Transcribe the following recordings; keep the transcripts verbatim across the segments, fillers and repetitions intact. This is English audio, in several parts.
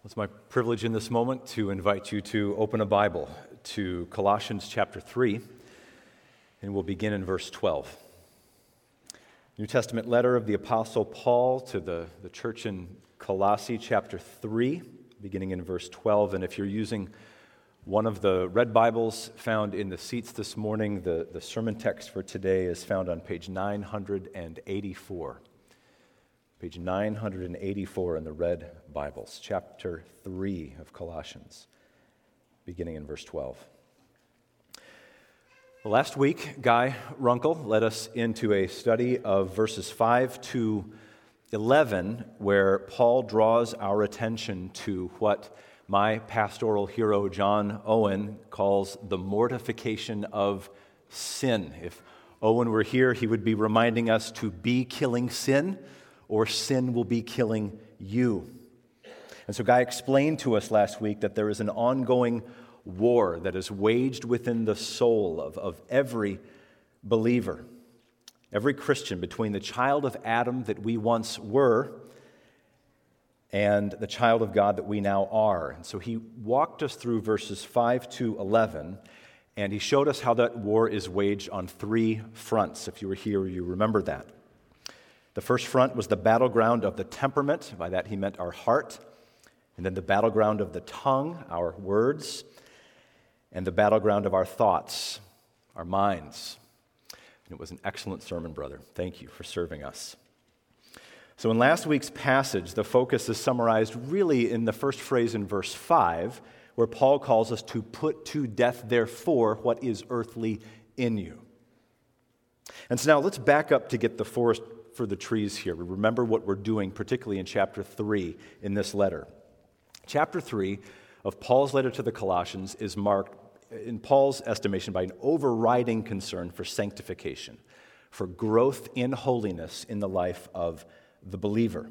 It's my privilege in this moment to invite you to open a Bible to Colossians chapter three, and we'll begin in verse twelve. New Testament letter of the Apostle Paul to the, the church in Colossae chapter three, beginning in verse twelve. And if you're using one of the red Bibles found in the seats this morning, the, the sermon text for today is found on page nine hundred eighty-four. Page nine hundred eighty-four in the red Bibles, chapter three of Colossians, beginning in verse twelve. Last week, Guy Runkle led us into a study of verses five to eleven, where Paul draws our attention to what my pastoral hero John Owen calls the mortification of sin. If Owen were here, he would be reminding us to be killing sin, or sin will be killing you. And so Guy explained to us last week that there is an ongoing war that is waged within the soul of, of every believer, every Christian, between the child of Adam that we once were and the child of God that we now are. And so he walked us through verses five to eleven, and he showed us how that war is waged on three fronts. If you were here, you remember that. The first front was the battleground of the temperament. By that he meant our heart. And then the battleground of the tongue, our words. And the battleground of our thoughts, our minds. And it was an excellent sermon, brother. Thank you for serving us. So in last week's passage, the focus is summarized really in the first phrase in verse five, where Paul calls us to put to death, therefore, what is earthly in you. And so now let's back up to get the forest for the trees here. We remember what we're doing, particularly in chapter three in this letter. Chapter three of Paul's letter to the Colossians is marked, in Paul's estimation, by an overriding concern for sanctification, for growth in holiness in the life of the believer.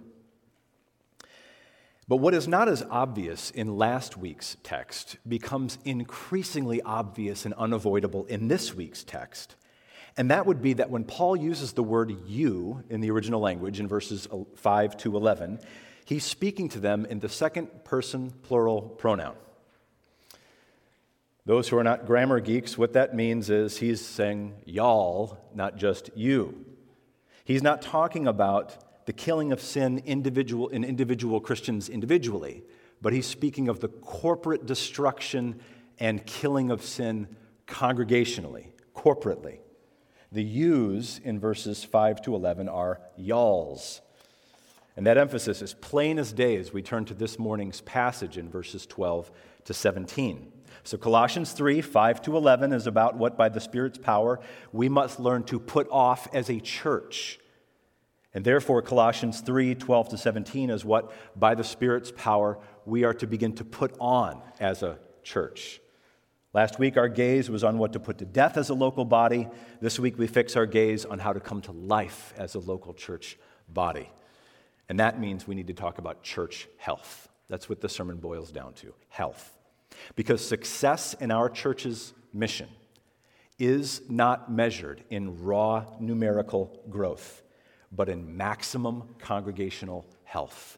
But what is not as obvious in last week's text becomes increasingly obvious and unavoidable in this week's text. And that would be that when Paul uses the word you in the original language in verses five to eleven, he's speaking to them in the second person plural pronoun. Those who are not grammar geeks, what that means is he's saying y'all, not just you. He's not talking about the killing of sin individual in individual Christians individually, but he's speaking of the corporate destruction and killing of sin congregationally, corporately. The yous in verses five to eleven are y'alls. And that emphasis is plain as day as we turn to this morning's passage in verses twelve to seventeen. So Colossians three, five to eleven is about what by the Spirit's power we must learn to put off as a church. And therefore Colossians three, twelve to seventeen is what by the Spirit's power we are to begin to put on as a church. Last week, our gaze was on what to put to death as a local body. This week, we fix our gaze on how to come to life as a local church body. And that means we need to talk about church health. That's what the sermon boils down to, health. Because success in our church's mission is not measured in raw numerical growth, but in maximum congregational health.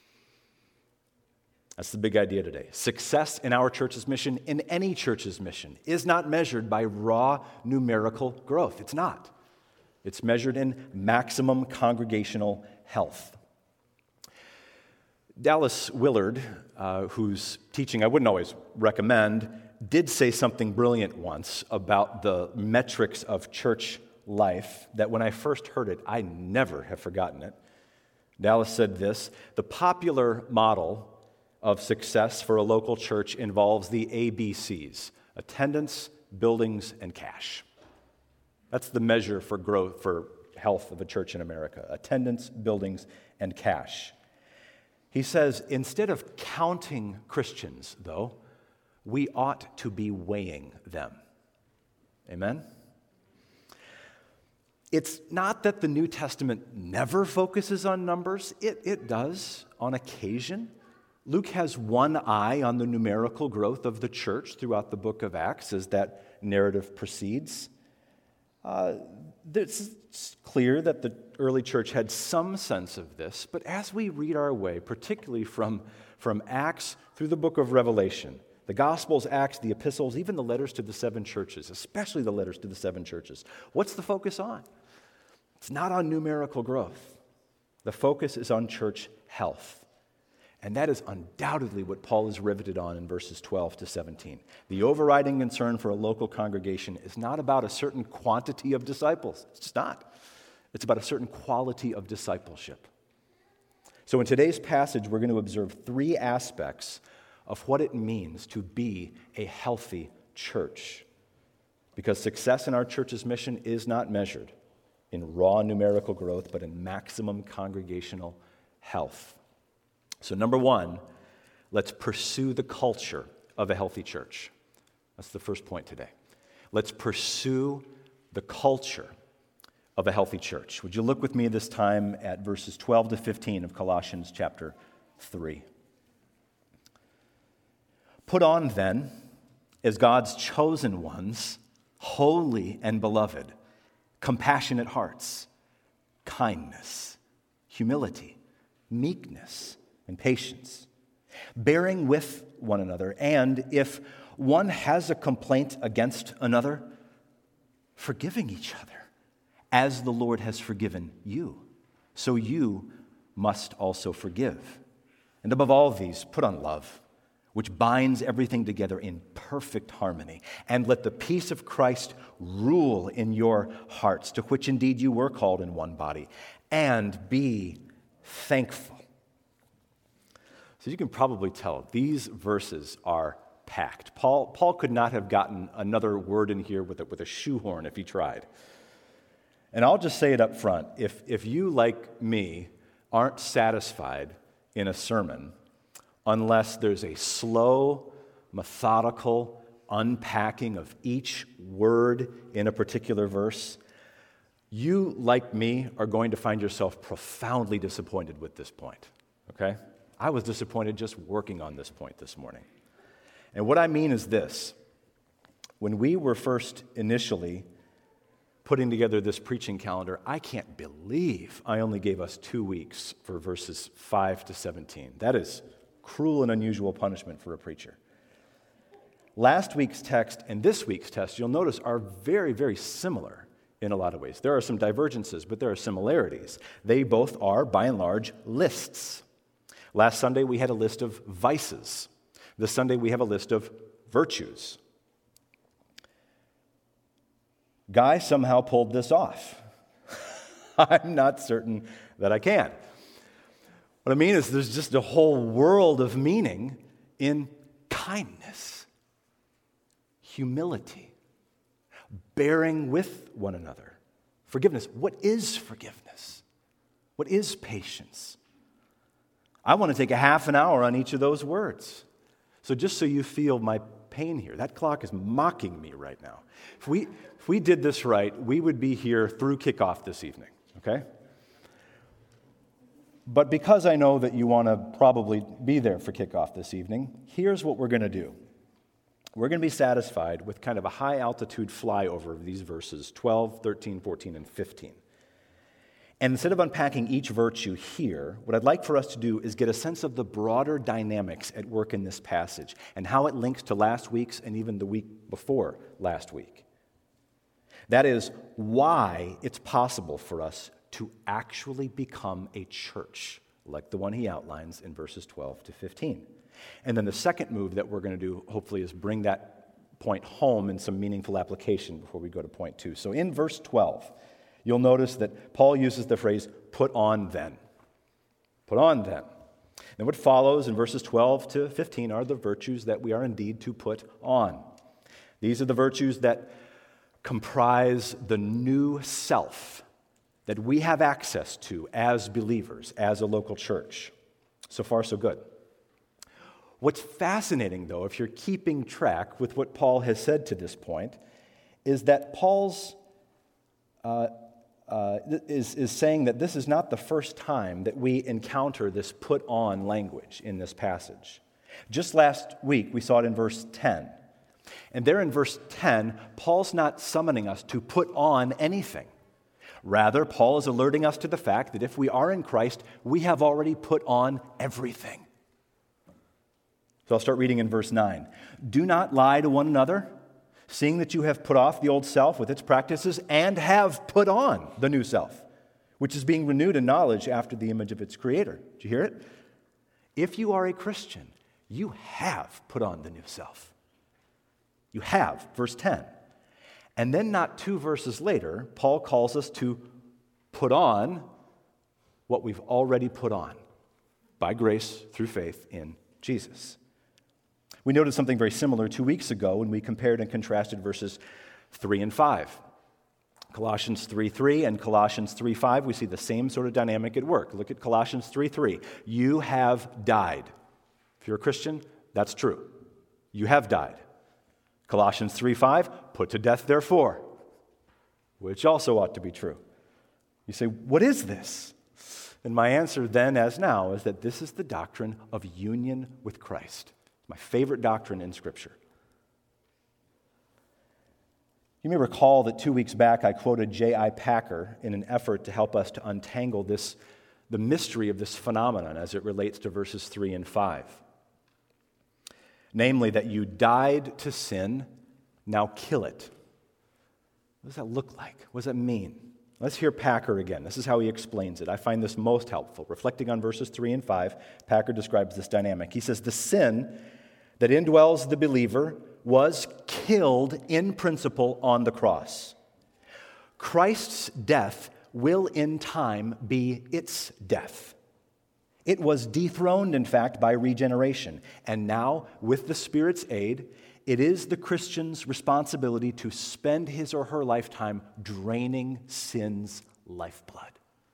That's the big idea today. Success in our church's mission, in any church's mission, is not measured by raw numerical growth. It's not. It's measured in maximum congregational health. Dallas Willard, uh, whose teaching I wouldn't always recommend, did say something brilliant once about the metrics of church life that when I first heard it, I never have forgotten it. Dallas said this: the popular model of success for a local church involves the A B Cs: attendance, buildings, and cash. That's the measure for growth, for health of a church in America: attendance, buildings, and cash. He says, instead of counting Christians, though, we ought to be weighing them. Amen? It's not that the New Testament never focuses on numbers. It, it does on occasion. Luke has one eye on the numerical growth of the church throughout the book of Acts as that narrative proceeds. Uh, it's clear that the early church had some sense of this, but as we read our way, particularly from, from Acts through the book of Revelation, the Gospels, Acts, the epistles, even the letters to the seven churches, especially the letters to the seven churches. What's the focus on? It's not on numerical growth. The focus is on church health. And that is undoubtedly what Paul is riveted on in verses twelve to seventeen. The overriding concern for a local congregation is not about a certain quantity of disciples. It's just not. It's about a certain quality of discipleship. So in today's passage, we're going to observe three aspects of what it means to be a healthy church. Because success in our church's mission is not measured in raw numerical growth, but in maximum congregational health. So number one, let's pursue the culture of a healthy church. That's the first point today. Let's pursue the culture of a healthy church. Would you look with me this time at verses twelve to fifteen of Colossians chapter three. Put on then, as God's chosen ones, holy and beloved, compassionate hearts, kindness, humility, meekness, and patience, bearing with one another, and if one has a complaint against another, forgiving each other, as the Lord has forgiven you, so you must also forgive. And above all these, put on love, which binds everything together in perfect harmony, and let the peace of Christ rule in your hearts, to which indeed you were called in one body, and be thankful. So you can probably tell these verses are packed. Paul, Paul could not have gotten another word in here with a, with a shoehorn if he tried. And I'll just say it up front. If, if you, like me, aren't satisfied in a sermon unless there's a slow, methodical unpacking of each word in a particular verse, you, like me, are going to find yourself profoundly disappointed with this point, okay? I was disappointed just working on this point this morning. And what I mean is this. When we were first initially putting together this preaching calendar, I can't believe I only gave us two weeks for verses five to seventeen. That is cruel and unusual punishment for a preacher. Last week's text and this week's text, you'll notice, are very, very similar in a lot of ways. There are some divergences, but there are similarities. They both are, by and large, lists. Last Sunday, we had a list of vices. This Sunday, we have a list of virtues. Guy somehow pulled this off. I'm not certain that I can. What I mean is there's just a whole world of meaning in kindness, humility, bearing with one another, forgiveness. What is forgiveness? What is patience? I want to take a half an hour on each of those words. So just so you feel my pain here, that clock is mocking me right now. If we if we did this right, we would be here through kickoff this evening, okay? But because I know that you want to probably be there for kickoff this evening, here's what we're going to do. We're going to be satisfied with kind of a high-altitude flyover of these verses, twelve, thirteen, fourteen, and fifteen. And instead of unpacking each virtue here, what I'd like for us to do is get a sense of the broader dynamics at work in this passage and how it links to last week's and even the week before last week. That is, why it's possible for us to actually become a church, like the one he outlines in verses twelve to fifteen. And then the second move that we're going to do, hopefully, is bring that point home in some meaningful application before we go to point two. So in verse twelve, you'll notice that Paul uses the phrase, put on then. Put on then. And what follows in verses twelve to fifteen are the virtues that we are indeed to put on. These are the virtues that comprise the new self that we have access to as believers, as a local church. So far, so good. What's fascinating, though, if you're keeping track with what Paul has said to this point, is that Paul's uh, uh, is, is saying that this is not the first time that we encounter this put on language in this passage. Just last week, we saw it in verse ten. And there in verse ten, Paul's not summoning us to put on anything. Rather, Paul is alerting us to the fact that if we are in Christ, we have already put on everything. So I'll start reading in verse nine. Do not lie to one another, seeing that you have put off the old self with its practices and have put on the new self, which is being renewed in knowledge after the image of its creator. Did you hear it? If you are a Christian, you have put on the new self. You have, verse ten. And then not two verses later, Paul calls us to put on what we've already put on by grace through faith in Jesus. We noted something very similar two weeks ago when we compared and contrasted verses three and five. Colossians three three and Colossians three five, we see the same sort of dynamic at work. Look at Colossians three three. You have died. If you're a Christian, that's true. You have died. Colossians three five, put to death therefore, which also ought to be true. You say, what is this? And my answer then as now is that this is the doctrine of union with Christ. My favorite doctrine in Scripture. You may recall that two weeks back I quoted J I Packer in an effort to help us to untangle this, the mystery of this phenomenon as it relates to verses three and five. Namely, that you died to sin, now kill it. What does that look like? What does that mean? Let's hear Packer again. This is how he explains it. I find this most helpful. Reflecting on verses three and five, Packer describes this dynamic. He says, the sin that indwells the believer was killed in principle on the cross. Christ's death will in time be its death. It was dethroned, in fact, by regeneration. And now, with the Spirit's aid, it is the Christian's responsibility to spend his or her lifetime draining sin's lifeblood.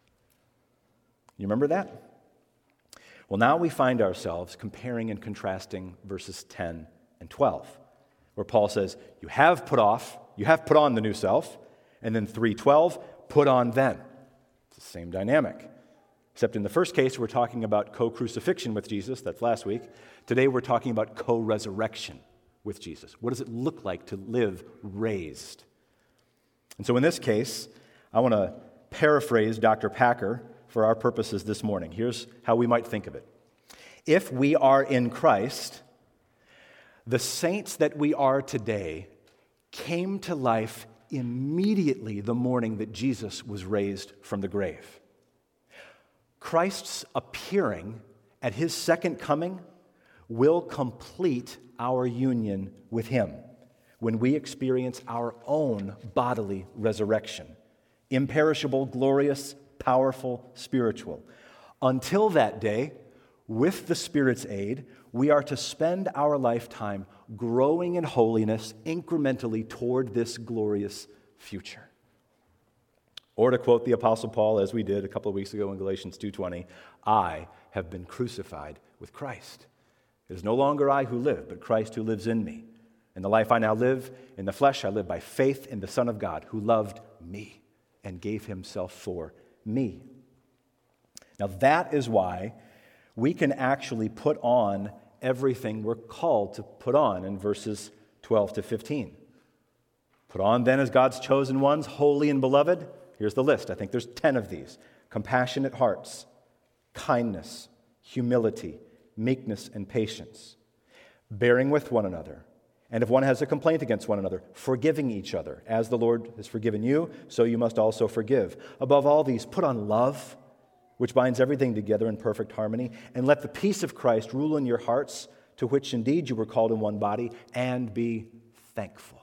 You remember that? Well, now we find ourselves comparing and contrasting verses ten and twelve, where Paul says, you have put off, you have put on the new self, and then three twelve, put on then. It's the same dynamic. Except in the first case, we're talking about co-crucifixion with Jesus, that's last week. Today we're talking about co-resurrection with Jesus. What does it look like to live raised? And so in this case, I want to paraphrase Doctor Packer for our purposes this morning. Here's how we might think of it. If we are in Christ, the saints that we are today came to life immediately the morning that Jesus was raised from the grave. Christ's appearing at his second coming will complete our union with him when we experience our own bodily resurrection. Imperishable, glorious, powerful, spiritual. Until that day, with the Spirit's aid, we are to spend our lifetime growing in holiness incrementally toward this glorious future. Or to quote the Apostle Paul, as we did a couple of weeks ago in Galatians two twenty, I have been crucified with Christ. It is no longer I who live, but Christ who lives in me. In the life I now live, in the flesh I live by faith in the Son of God, who loved me and gave himself for me. Now that is why we can actually put on everything we're called to put on in verses twelve to fifteen. Put on then as God's chosen ones, holy and beloved. Here's the list. I think there's ten of these. Compassionate hearts, kindness, humility, meekness, and patience. Bearing with one another. And if one has a complaint against one another, forgiving each other. As the Lord has forgiven you, so you must also forgive. Above all these, put on love, which binds everything together in perfect harmony. And let the peace of Christ rule in your hearts, to which indeed you were called in one body, and be thankful.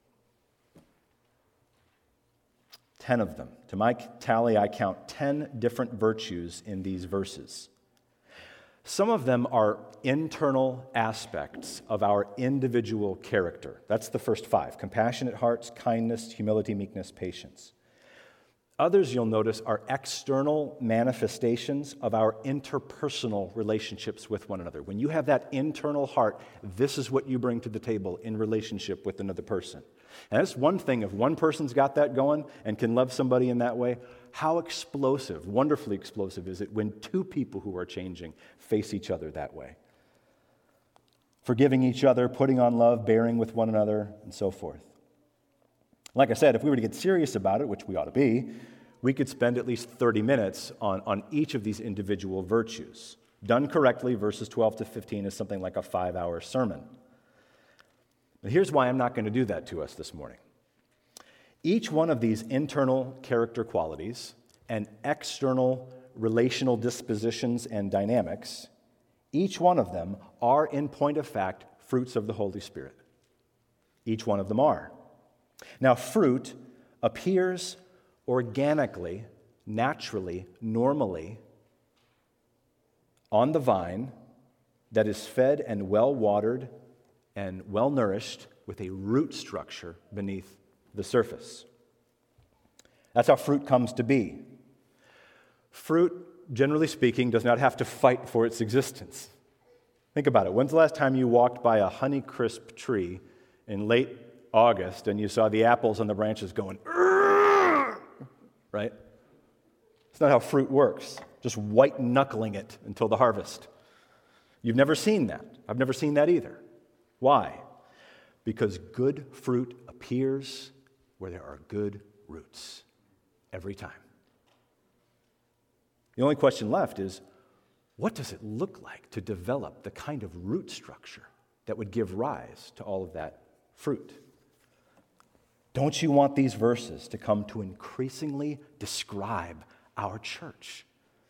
Ten of them. To my tally, I count ten different virtues in these verses. Some of them are internal aspects of our individual character. That's the first five. Compassionate hearts, kindness, humility, meekness, patience. Others, you'll notice, are external manifestations of our interpersonal relationships with one another. When you have that internal heart, this is what you bring to the table in relationship with another person. And that's one thing. If one person's got that going and can love somebody in that way, how explosive, wonderfully explosive is it when two people who are changing face each other that way? Forgiving each other, putting on love, bearing with one another, and so forth. Like I said, if we were to get serious about it, which we ought to be, we could spend at least thirty minutes on, on each of these individual virtues. Done correctly, verses twelve to fifteen is something like a five-hour sermon. But here's why I'm not going to do that to us this morning. Each one of these internal character qualities and external relational dispositions and dynamics, each one of them are, in point of fact, fruits of the Holy Spirit. Each one of them are. Now, fruit appears organically, naturally, normally on the vine that is fed and well-watered and well-nourished with a root structure beneath the surface. That's how fruit comes to be. Fruit, generally speaking, does not have to fight for its existence. Think about it. When's the last time you walked by a Honeycrisp tree in late August and you saw the apples on the branches going, right? It's not how fruit works, just white-knuckling it until the harvest. You've never seen that. I've never seen that either. Why? Because good fruit appears where there are good roots every time. The only question left is, what does it look like to develop the kind of root structure that would give rise to all of that fruit? Don't you want these verses to come to increasingly describe our church?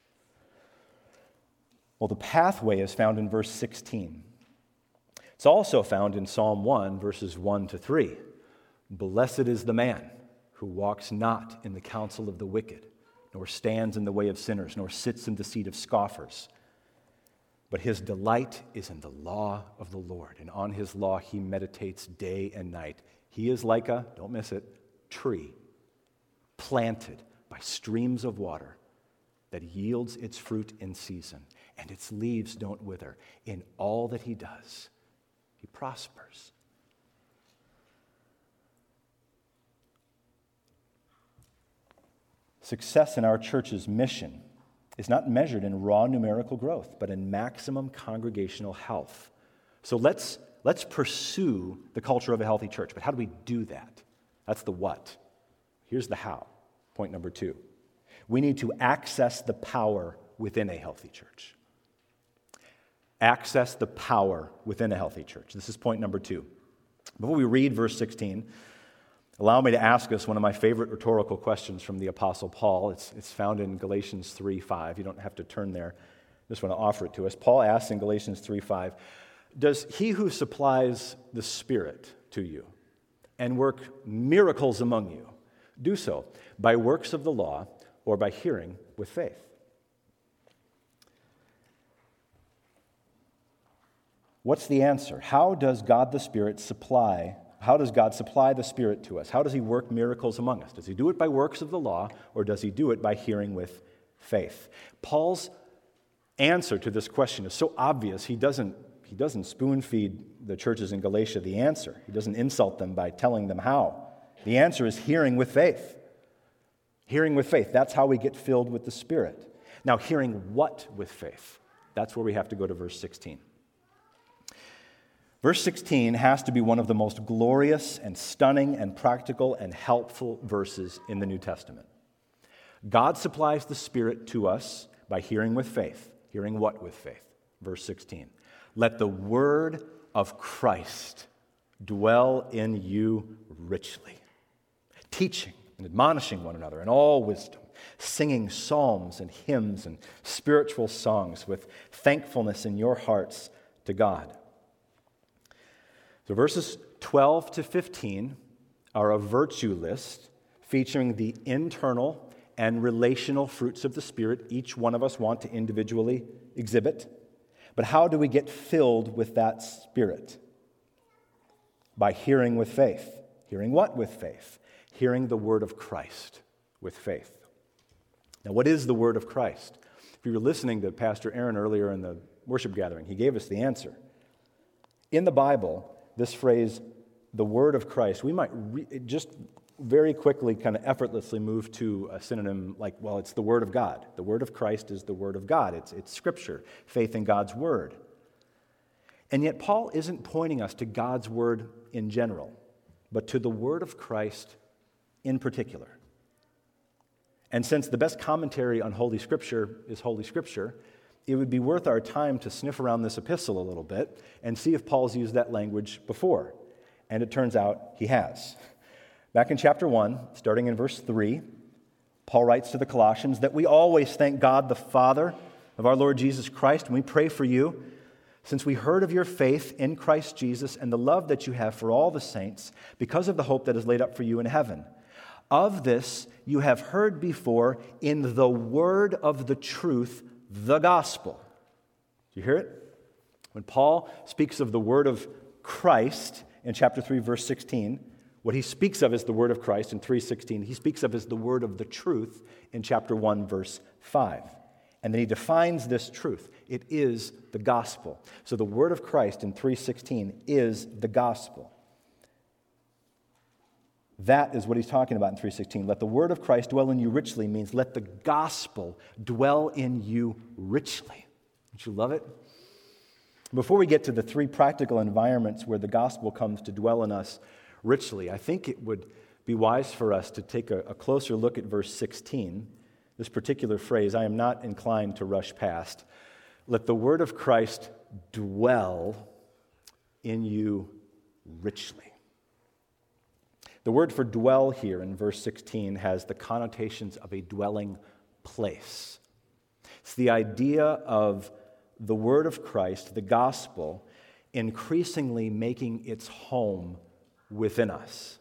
Well, the pathway is found in verse sixteen. It's also found in Psalm one, verses one to three. Blessed is the man who walks not in the counsel of the wicked, nor stands in the way of sinners, nor sits in the seat of scoffers. But his delight is in the law of the Lord, and on his law he meditates day and night. He is like a, don't miss it, tree planted by streams of water that yields its fruit in season, and its leaves don't wither. In all that he does, he prospers. Success in our church's mission is not measured in raw numerical growth, but in maximum congregational health. So let's, let's pursue the culture of a healthy church. But how do we do that? That's the what. Here's the how. Point number two. We need to access the power within a healthy church. Access the power within a healthy church. This is point number two. Before we read verse sixteen, allow me to ask us one of my favorite rhetorical questions from the Apostle Paul. It's, it's found in Galatians three five. You don't have to turn there. I just want to offer it to us. Paul asks in Galatians three five, does he who supplies the Spirit to you and work miracles among you do so by works of the law or by hearing with faith? What's the answer? How does God the Spirit supply How does God supply the Spirit to us? How does he work miracles among us? Does he do it by works of the law, or does he do it by hearing with faith? Paul's answer to this question is so obvious, he doesn't, he doesn't spoon-feed the churches in Galatia the answer. He doesn't insult them by telling them how. The answer is hearing with faith. Hearing with faith. That's how we get filled with the Spirit. Now, hearing what with faith? That's where we have to go to verse sixteen. Verse sixteen has to be one of the most glorious and stunning and practical and helpful verses in the New Testament. God supplies the Spirit to us by hearing with faith. Hearing what with faith? Verse sixteen. Let the word of Christ dwell in you richly, teaching and admonishing one another in all wisdom, singing psalms and hymns and spiritual songs with thankfulness in your hearts to God. So verses twelve to fifteen are a virtue list featuring the internal and relational fruits of the Spirit each one of us want to individually exhibit. But how do we get filled with that Spirit? By hearing with faith. Hearing what with faith? Hearing the word of Christ with faith. Now, what is the word of Christ? If you were listening to Pastor Aaron earlier in the worship gathering, he gave us the answer. In the Bible, this phrase, the word of Christ, we might re- just very quickly, kind of effortlessly move to a synonym like, well, it's the word of God. The word of Christ is the word of God. It's, it's Scripture, faith in God's word. And yet Paul isn't pointing us to God's word in general, but to the word of Christ in particular. And since the best commentary on Holy Scripture is Holy Scripture, it would be worth our time to sniff around this epistle a little bit and see if Paul's used that language before. And it turns out he has. Back in chapter one, starting in verse three, Paul writes to the Colossians that we always thank God the Father of our Lord Jesus Christ, and we pray for you, since we heard of your faith in Christ Jesus and the love that you have for all the saints, because of the hope that is laid up for you in heaven. Of this you have heard before in the word of the truth, the gospel. Do you hear it? When Paul speaks of the word of Christ in chapter three, verse sixteen, what he speaks of is the word of Christ in three sixteen. He speaks of as the word of the truth in chapter one, verse five. And then he defines this truth. It is the gospel. So the word of Christ in three sixteen is the gospel. That is what he's talking about in three sixteen. Let the word of Christ dwell in you richly means let the gospel dwell in you richly. Don't you love it? Before we get to the three practical environments where the gospel comes to dwell in us richly, I think it would be wise for us to take a, a closer look at verse sixteen. This particular phrase, I am not inclined to rush past. Let the word of Christ dwell in you richly. The word for dwell here in verse sixteen has the connotations of a dwelling place. It's the idea of the word of Christ, the gospel, increasingly making its home within us.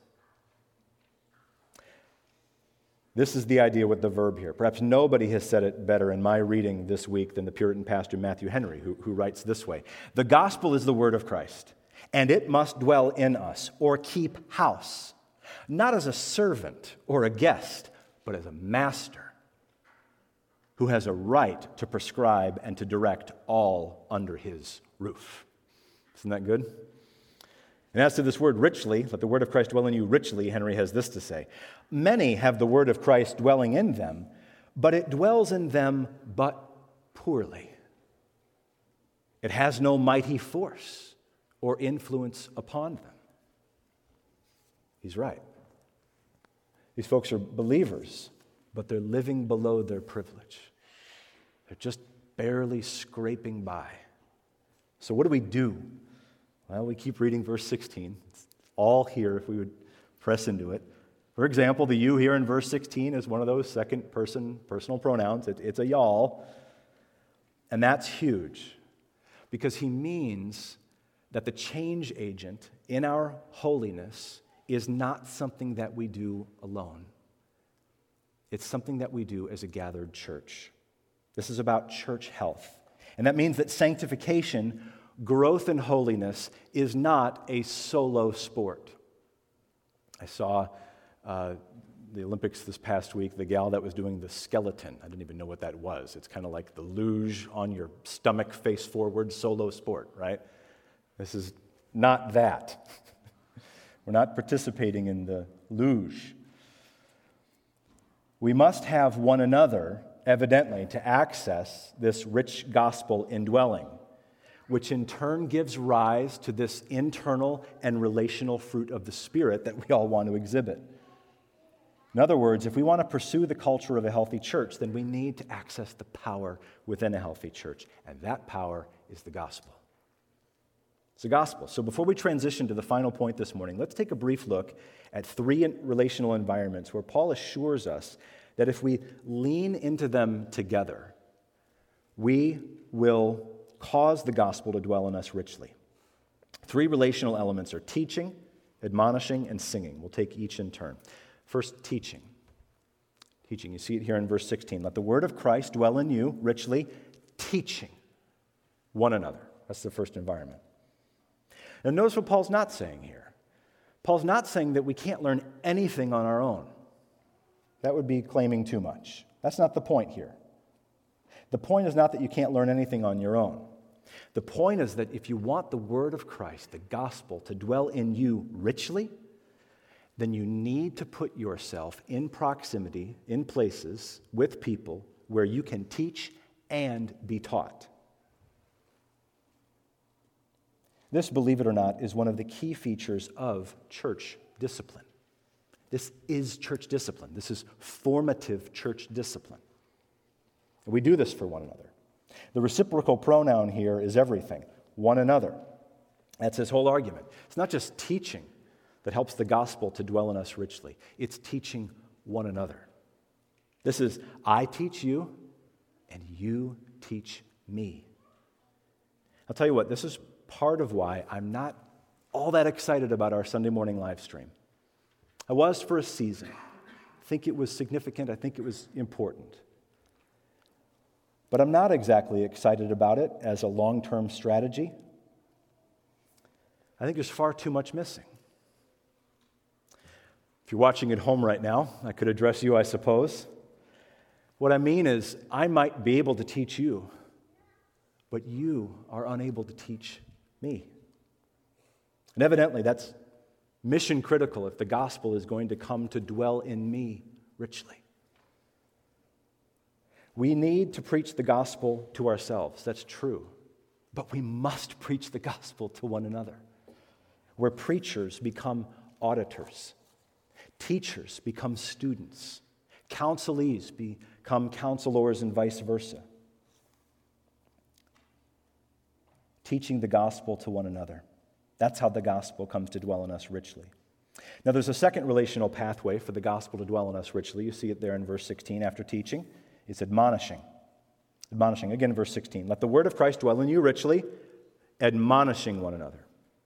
This is the idea with the verb here. Perhaps nobody has said it better in my reading this week than the Puritan pastor Matthew Henry, who, who writes this way. The gospel is the word of Christ, and it must dwell in us or keep house, not as a servant or a guest, but as a master who has a right to prescribe and to direct all under his roof. Isn't that good? And as to this word richly, let the word of Christ dwell in you richly, Henry has this to say. Many have the word of Christ dwelling in them, but it dwells in them but poorly. It has no mighty force or influence upon them. He's right. These folks are believers, but they're living below their privilege. They're just barely scraping by. So what do we do? Well, we keep reading verse sixteen. It's all here if we would press into it. For example, the you here in verse sixteen is one of those second person personal pronouns. It, it's a y'all. And that's huge because he means that the change agent in our holiness is not something that we do alone. It's something that we do as a gathered church. This is about church health. And that means that sanctification, growth in holiness, is not a solo sport. I saw uh, the Olympics this past week, the gal that was doing the skeleton. I didn't even know what that was. It's kind of like the luge on your stomach, face forward, solo sport, right? This is not that. We're not participating in the luge. We must have one another, evidently, to access this rich gospel indwelling, which in turn gives rise to this internal and relational fruit of the Spirit that we all want to exhibit. In other words, if we want to pursue the culture of a healthy church, then we need to access the power within a healthy church, and that power is the gospel. It's the gospel. So before we transition to the final point this morning, let's take a brief look at three relational environments where Paul assures us that if we lean into them together, we will cause the gospel to dwell in us richly. Three relational elements are teaching, admonishing, and singing. We'll take each in turn. First, teaching. Teaching. You see it here in verse sixteen. Let the word of Christ dwell in you richly, teaching one another. That's the first environment. Now notice what Paul's not saying here. Paul's not saying that we can't learn anything on our own. That would be claiming too much. That's not the point here. The point is not that you can't learn anything on your own. The point is that if you want the word of Christ, the gospel, to dwell in you richly, then you need to put yourself in proximity, in places, with people where you can teach and be taught. This, believe it or not, is one of the key features of church discipline. This is church discipline. This is formative church discipline. We do this for one another. The reciprocal pronoun here is everything, one another. That's his whole argument. It's not just teaching that helps the gospel to dwell in us richly. It's teaching one another. This is, I teach you, and you teach me. I'll tell you what, this is part of why I'm not all that excited about our Sunday morning live stream. I was for a season. I think it was significant. I think it was important. But I'm not exactly excited about it as a long-term strategy. I think there's far too much missing. If you're watching at home right now, I could address you, I suppose. What I mean is, I might be able to teach you, but you are unable to teach me. And evidently, that's mission critical if the gospel is going to come to dwell in me richly. We need to preach the gospel to ourselves, that's true. But we must preach the gospel to one another. Where preachers become auditors, teachers become students, counselees become counselors, and vice versa. Teaching the gospel to one another. That's how the gospel comes to dwell in us richly. Now, there's a second relational pathway for the gospel to dwell in us richly. You see it there in verse sixteen. After teaching, it's admonishing. Admonishing. Again, verse sixteen. Let the word of Christ dwell in you richly, admonishing one another.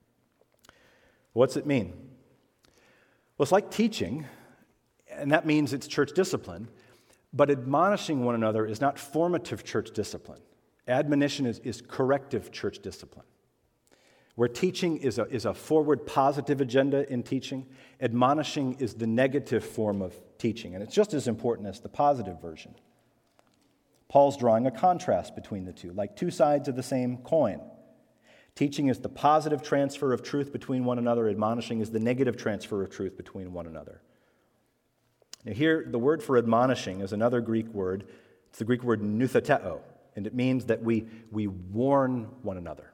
What's it mean? Well, it's like teaching, and that means it's church discipline, but admonishing one another is not formative church discipline. Admonition is, is corrective church discipline. Where teaching is a, is a forward positive agenda in teaching, admonishing is the negative form of teaching, and it's just as important as the positive version. Paul's drawing a contrast between the two, like two sides of the same coin. Teaching is the positive transfer of truth between one another. Admonishing is the negative transfer of truth between one another. Now here, the word for admonishing is another Greek word. It's the Greek word noutheteo, and it means that we, we warn one another.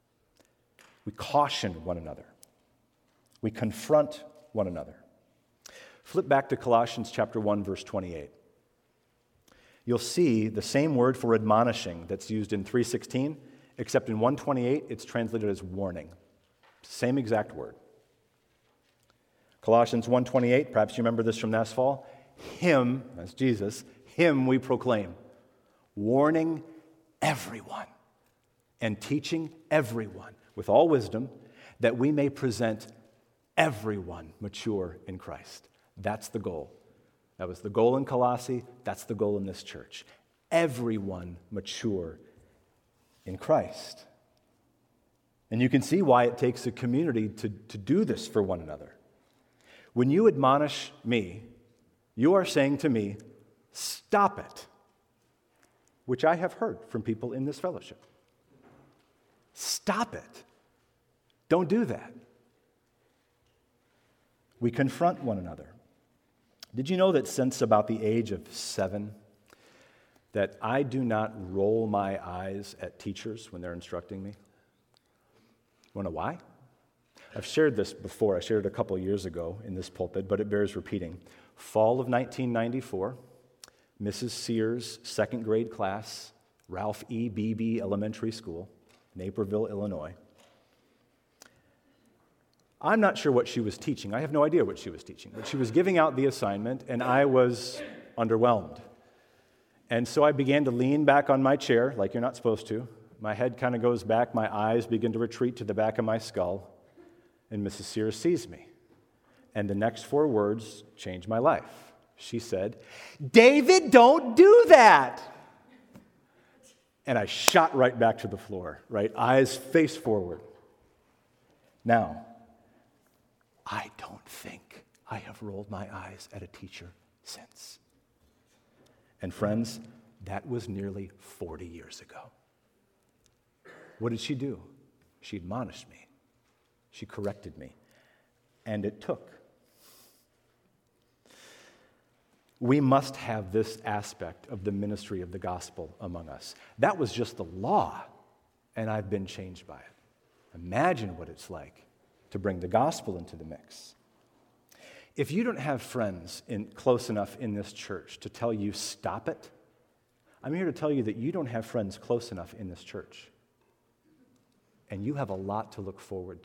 We caution one another. We confront one another. Flip back to Colossians chapter one, verse twenty-eight. You'll see the same word for admonishing that's used in three sixteen, except in one twenty-eight, it's translated as warning. Same exact word. Colossians one twenty-eight, perhaps you remember this from last fall. Him, that's Jesus, him we proclaim, warning everyone and teaching everyone with all wisdom, that we may present everyone mature in Christ. That's the goal. That was the goal in Colossae. That's the goal in this church. Everyone mature in Christ. And you can see why it takes a community to, to do this for one another. When you admonish me, you are saying to me, stop it, which I have heard from people in this fellowship. Stop it. Don't do that. We confront one another. Did you know that since about the age of seven, that I do not roll my eyes at teachers when they're instructing me? You want to know why? I've shared this before. I shared it a couple years ago in this pulpit, but it bears repeating. Fall of nineteen ninety-four, Missus Sears' second grade class, Ralph E. Beebe Elementary School, Naperville, Illinois. I'm not sure what she was teaching. I have no idea what she was teaching, but she was giving out the assignment, and I was underwhelmed. And so I began to lean back on my chair, like you're not supposed to. My head kind of goes back, my eyes begin to retreat to the back of my skull, and Missus Sears sees me. And the next four words changed my life. She said, "David, don't do that!" And I shot right back to the floor, right? Eyes face forward. Now, I don't think I have rolled my eyes at a teacher since. And friends, that was nearly forty years ago. What did she do? She admonished me. She corrected me. And it took. We must have this aspect of the ministry of the gospel among us. That was just the law, and I've been changed by it. Imagine what it's like to bring the gospel into the mix. If you don't have friends in, close enough in this church to tell you, stop it, I'm here to tell you that you don't have friends close enough in this church. And you have a lot to look forward to.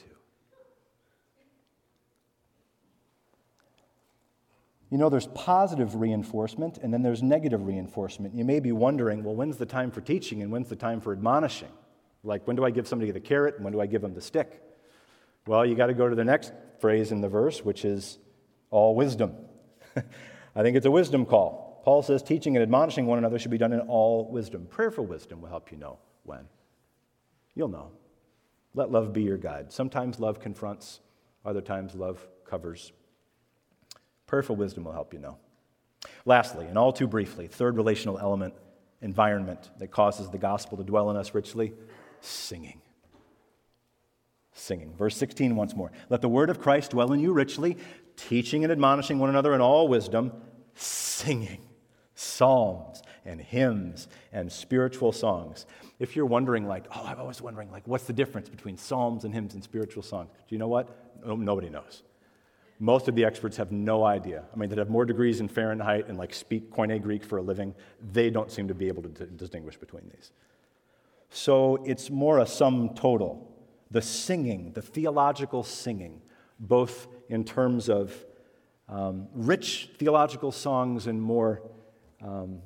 You know, there's positive reinforcement and then there's negative reinforcement. You may be wondering, well, when's the time for teaching and when's the time for admonishing? Like, when do I give somebody the carrot and when do I give them the stick? Well, you got to go to the next phrase in the verse, which is all wisdom. I think it's a wisdom call. Paul says teaching and admonishing one another should be done in all wisdom. Prayerful wisdom will help you know when. You'll know. Let love be your guide. Sometimes love confronts, other times love covers. Prayerful wisdom will help you know. Lastly, and all too briefly, third relational element, environment that causes the gospel to dwell in us richly, singing. Singing. Verse sixteen once more. Let the word of Christ dwell in you richly, teaching and admonishing one another in all wisdom, singing psalms and hymns and spiritual songs. If you're wondering, like, oh, I'm always wondering, like, what's the difference between psalms and hymns and spiritual songs? Do you know what? No, nobody knows. Most of the experts have no idea. I mean, that have more degrees in Fahrenheit and like speak Koine Greek for a living, they don't seem to be able to d- distinguish between these. So it's more a sum total. The singing, the theological singing, both in terms of um, rich theological songs and more um,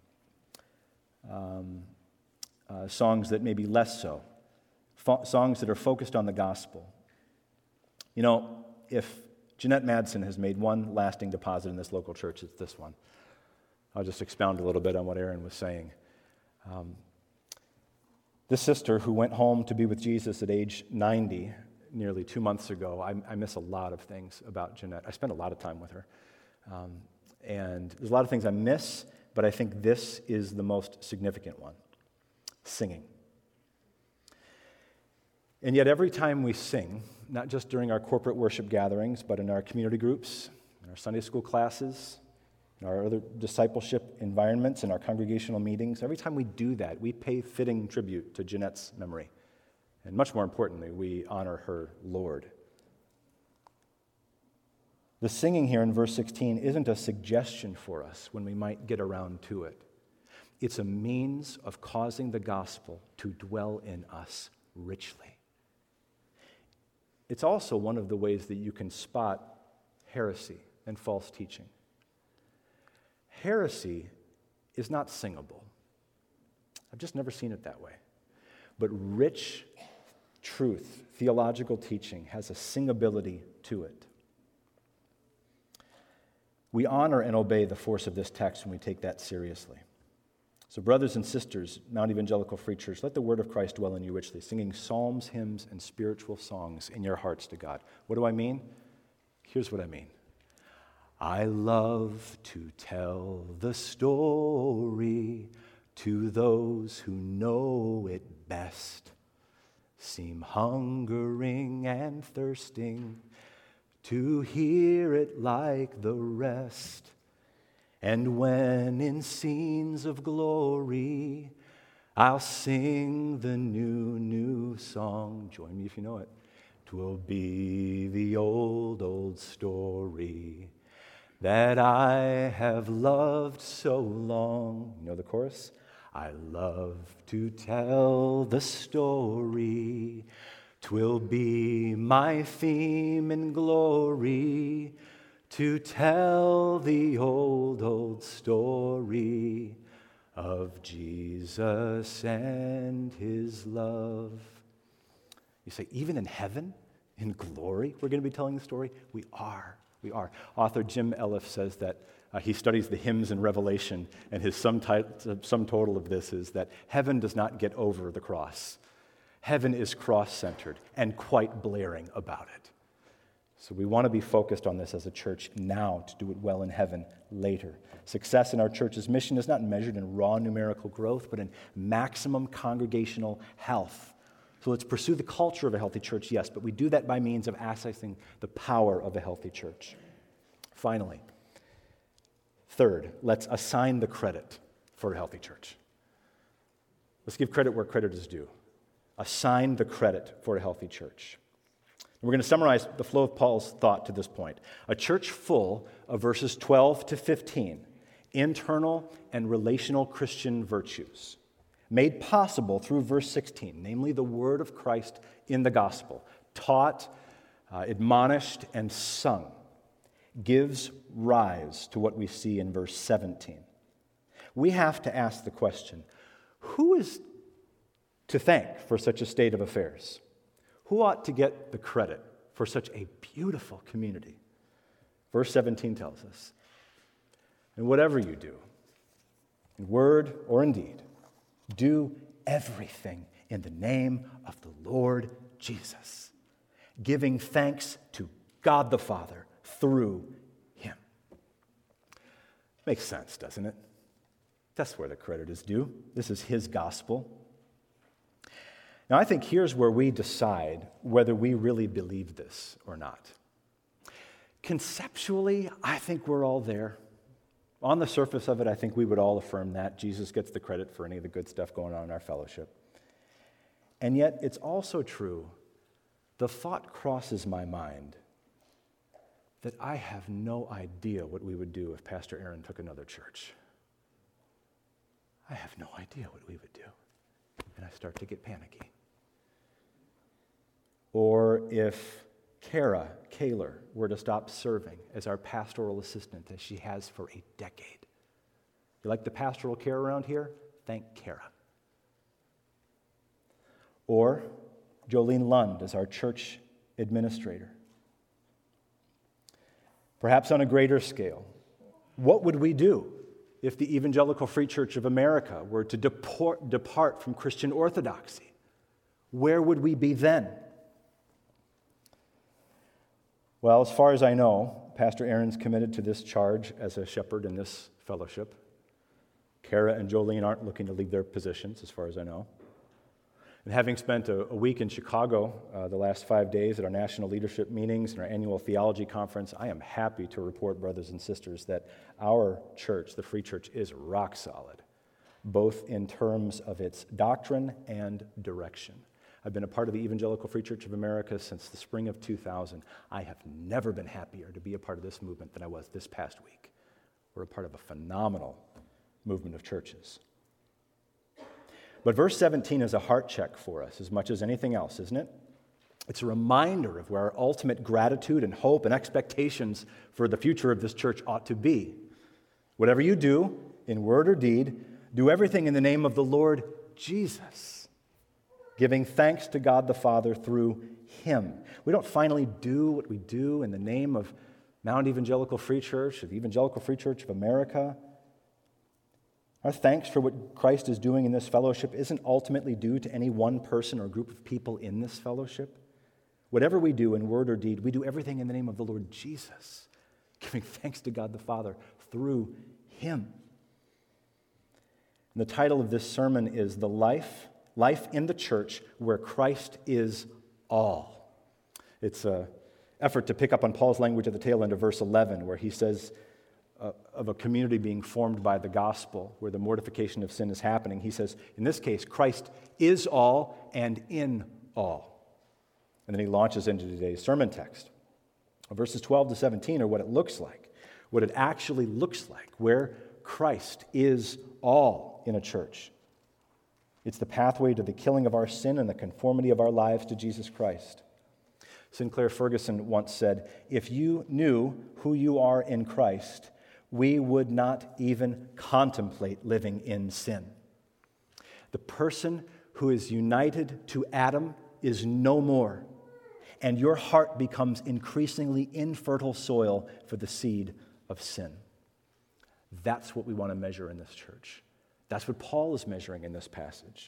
um, uh, songs that may be less so, Fo- songs that are focused on the gospel. You know, if Jeanette Madsen has made one lasting deposit in this local church, it's this one. I'll just expound a little bit on what Aaron was saying. Um, this sister who went home to be with Jesus at age ninety, nearly two months ago, I, I miss a lot of things about Jeanette. I spent a lot of time with her. Um, and there's a lot of things I miss, but I think this is the most significant one. Singing. And yet every time we sing, not just during our corporate worship gatherings, but in our community groups, in our Sunday school classes, in our other discipleship environments, in our congregational meetings, every time we do that, we pay fitting tribute to Jeanette's memory. And much more importantly, we honor her Lord. The singing here in verse sixteen isn't a suggestion for us when we might get around to it. It's a means of causing the gospel to dwell in us richly. It's also one of the ways that you can spot heresy and false teaching. Heresy is not singable. I've just never seen it that way. But rich truth, theological teaching, has a singability to it. We honor and obey the force of this text when we take that seriously. So brothers and sisters, Mount Evangelical Free Church, let the word of Christ dwell in you richly, singing psalms, hymns, and spiritual songs in your hearts to God. What do I mean? Here's what I mean. I love to tell the story to those who know it best, seem hungering and thirsting to hear it like the rest. And when in scenes of glory, I'll sing the new, new song. Join me if you know it. 'Twill be the old, old story that I have loved so long. You know the chorus? I love to tell the story. 'Twill be my theme in glory, to tell the old, old story of Jesus and his love. You say, even in heaven, in glory, we're going to be telling the story? We are. We are. Author Jim Elliff says that uh, he studies the hymns in Revelation, and his sum, tit- sum total of this is that heaven does not get over the cross. Heaven is cross-centered and quite blaring about it. So we want to be focused on this as a church now to do it well in heaven later. Success in our church's mission is not measured in raw numerical growth, but in maximum congregational health. So let's pursue the culture of a healthy church, yes, but we do that by means of accessing the power of a healthy church. Finally, third, let's assign the credit for a healthy church. Let's give credit where credit is due. Assign the credit for a healthy church. We're going to summarize the flow of Paul's thought to this point. A church full of verses twelve to fifteen internal and relational Christian virtues, made possible through verse sixteen, namely the word of Christ in the gospel, taught, uh, admonished, and sung, gives rise to what we see in verse seventeen. We have to ask the question, who is to thank for such a state of affairs? Who ought to get the credit for such a beautiful community? Verse seventeen tells us, and whatever you do, in word or in deed, do everything in the name of the Lord Jesus, giving thanks to God the Father through him. Makes sense, doesn't it? That's where the credit is due. This is his gospel. Now, I think here's where we decide whether we really believe this or not. Conceptually, I think we're all there. On the surface of it, I think we would all affirm that. Jesus gets the credit for any of the good stuff going on in our fellowship. And yet, it's also true, the thought crosses my mind that I have no idea what we would do if Pastor Aaron took another church. I have no idea what we would do. And I start to get panicky. Or if Kara Kaler were to stop serving as our pastoral assistant, as she has for a decade. You like the pastoral care around here? Thank Kara. Or Jolene Lund as our church administrator. Perhaps on a greater scale, what would we do if the Evangelical Free Church of America were to deport, depart from Christian orthodoxy? Where would we be then? Well, as far as I know, Pastor Aaron's committed to this charge as a shepherd in this fellowship. Kara and Jolene aren't looking to leave their positions, as far as I know. And having spent a, a week in Chicago uh, the last five days at our national leadership meetings and our annual theology conference, I am happy to report, brothers and sisters, that our church, the Free Church, is rock solid, both in terms of its doctrine and direction. I've been a part of the Evangelical Free Church of America since the spring of two thousand. I have never been happier to be a part of this movement than I was this past week. We're a part of a phenomenal movement of churches. But verse seventeen is a heart check for us as much as anything else, isn't it? It's a reminder of where our ultimate gratitude and hope and expectations for the future of this church ought to be. Whatever you do, in word or deed, do everything in the name of the Lord Jesus, giving thanks to God the Father through him. We don't finally do what we do in the name of Mount Evangelical Free Church, or the Evangelical Free Church of America. Our thanks for what Christ is doing in this fellowship isn't ultimately due to any one person or group of people in this fellowship. Whatever we do in word or deed, we do everything in the name of the Lord Jesus, giving thanks to God the Father through him. And the title of this sermon is The Life, Life in the Church Where Christ is All. It's an effort to pick up on Paul's language at the tail end of verse eleven, where he says, Uh, of a community being formed by the gospel, where the mortification of sin is happening. He says, in this case, Christ is all and in all. And then he launches into today's sermon text. Verses twelve to seventeen are what it looks like, what it actually looks like, where Christ is all in a church. It's the pathway to the killing of our sin and the conformity of our lives to Jesus Christ. Sinclair Ferguson once said, if you knew who you are in Christ, we would not even contemplate living in sin. The person who is united to Adam is no more, and your heart becomes increasingly infertile soil for the seed of sin. That's what we want to measure in this church. That's what Paul is measuring in this passage.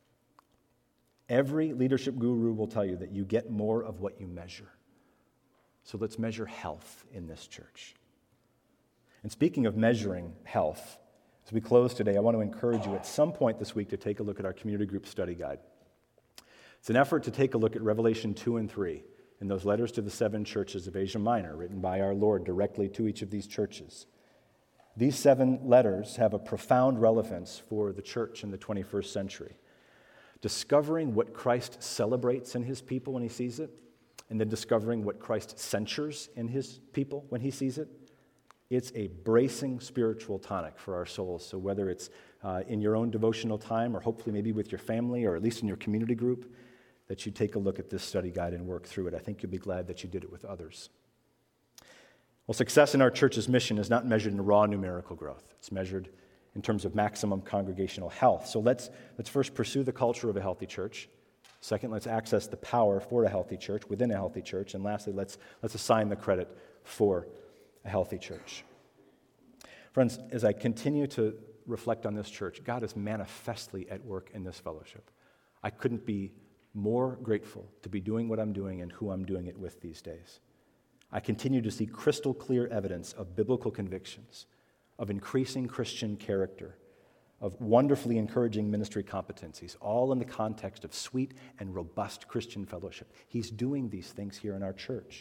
Every leadership guru will tell you that you get more of what you measure. So let's measure health in this church. And speaking of measuring health, as we close today, I want to encourage you at some point this week to take a look at our community group study guide. It's an effort to take a look at Revelation two and three in those letters to the seven churches of Asia Minor, written by our Lord directly to each of these churches. These seven letters have a profound relevance for the church in the twenty-first century. Discovering what Christ celebrates in his people when he sees it, and then discovering what Christ censures in his people when he sees it, It's a bracing spiritual tonic for our souls. So whether it's uh, in your own devotional time or hopefully maybe with your family or at least in your community group, that you take a look at this study guide and work through it. I think you'll be glad that you did it with others. Well, success in our church's mission is not measured in raw numerical growth. It's measured in terms of maximum congregational health. So let's, let's first pursue the culture of a healthy church. Second, let's access the power for a healthy church within a healthy church. And lastly, let's, let's assign the credit for a healthy church. Friends, as I continue to reflect on this church, God is manifestly at work in this fellowship. I couldn't be more grateful to be doing what I'm doing and who I'm doing it with these days. I continue to see crystal clear evidence of biblical convictions, of increasing Christian character, of wonderfully encouraging ministry competencies, all in the context of sweet and robust Christian fellowship. He's doing these things here in our church.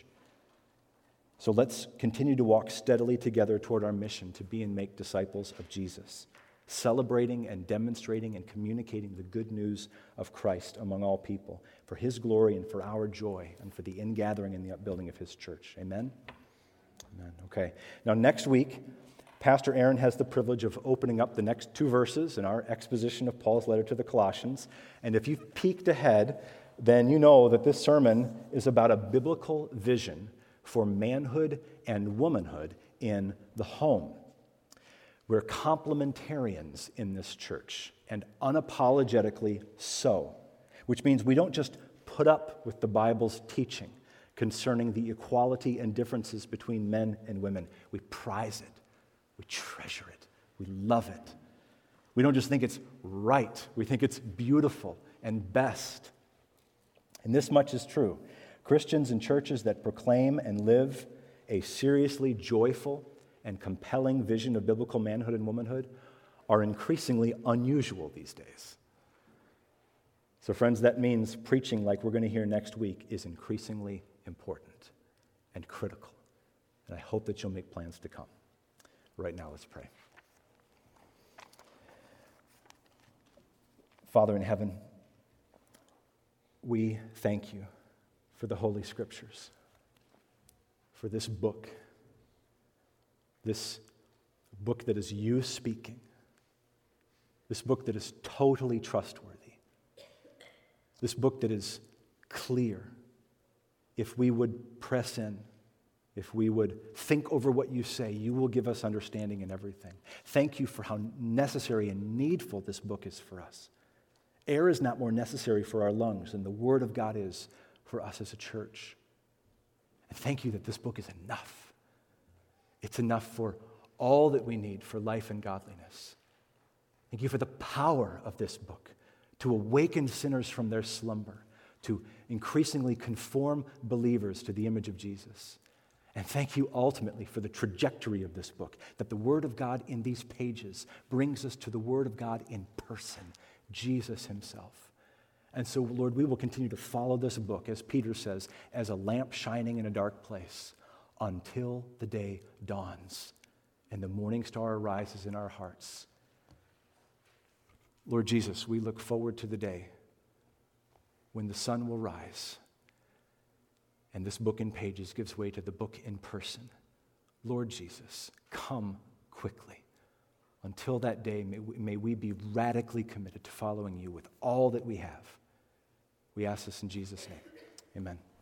So let's continue to walk steadily together toward our mission to be and make disciples of Jesus, celebrating and demonstrating and communicating the good news of Christ among all people for His glory and for our joy and for the ingathering and the upbuilding of His church. Amen? Amen. Okay. Now next week, Pastor Aaron has the privilege of opening up the next two verses in our exposition of Paul's letter to the Colossians. And if you've peeked ahead, then you know that this sermon is about a biblical vision for manhood and womanhood in the home. We're complementarians in this church, and unapologetically so, which means we don't just put up with the Bible's teaching concerning the equality and differences between men and women. We prize it. We treasure it. We love it. We don't just think it's right. We think it's beautiful and best. And this much is true. Christians in churches that proclaim and live a seriously joyful and compelling vision of biblical manhood and womanhood are increasingly unusual these days. So friends, that means preaching like we're going to hear next week is increasingly important and critical. And I hope that you'll make plans to come. Right now, let's pray. Father in heaven, we thank you for the Holy Scriptures, for this book, this book that is you speaking, this book that is totally trustworthy, this book that is clear. If we would press in, if we would think over what you say, you will give us understanding in everything. Thank you for how necessary and needful this book is for us. Air is not more necessary for our lungs than the Word of God is for us as a church. And thank you that this book is enough. It's enough for all that we need for life and godliness. Thank you for the power of this book to awaken sinners from their slumber, to increasingly conform believers to the image of Jesus. And thank you ultimately for the trajectory of this book, that the Word of God in these pages brings us to the Word of God in person, Jesus Himself. And so, Lord, we will continue to follow this book, as Peter says, as a lamp shining in a dark place until the day dawns and the morning star arises in our hearts. Lord Jesus, we look forward to the day when the sun will rise and this book in pages gives way to the book in person. Lord Jesus, come quickly. Until that day, may we, may we be radically committed to following you with all that we have. We ask this in Jesus' name. Amen.